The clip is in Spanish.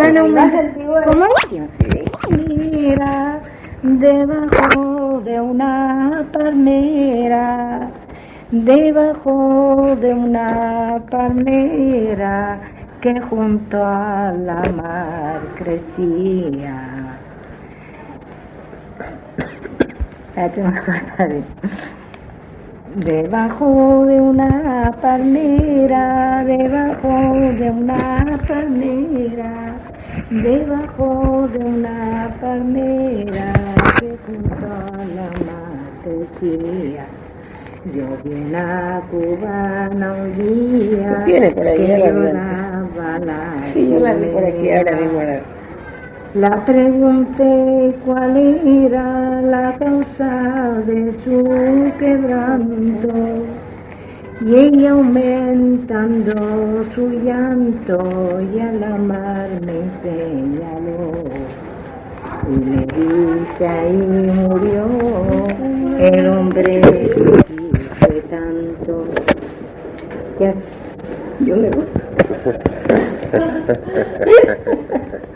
Bueno, ¿cómo? Mira, debajo de una palmera, debajo de una palmera que junto a la mar crecía. Debajo de una palmera, debajo de una palmera, debajo de una palmera que junto a la mar crecía. Yo vi una cubana un día tiene por ahí, que ya la vi lloraba la sí, yo la vi por aquí, ahora mismo la pregunté cuál era la causa de su quebranto y ella aumentando su llanto y a la mar me señaló y me dice ahí murió el hombre que quise tanto. Ya, yo me voy.